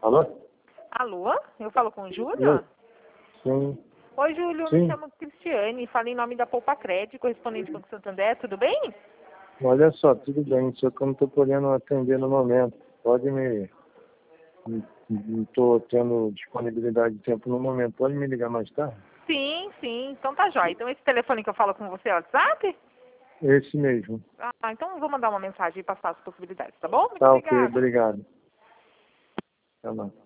Alô? Alô? Eu falo com o Júlio? Sim. Oi, Júlio. Sim. Me chamo Cristiane. Falo em nome da Poupa Crédito, correspondente do Banco Santander. Tudo bem? Olha só, tudo bem, só que eu não estou podendo atender no momento. Pode me. Não estou tendo disponibilidade de tempo no momento. Pode me ligar mais tarde? Sim, sim. Então tá jóia. Então esse telefone que eu falo com você é o WhatsApp? Esse mesmo. Ah, então eu vou mandar uma mensagem e passar as possibilidades, tá bom? Muito Tá ok, obrigada. obrigado. Até mais.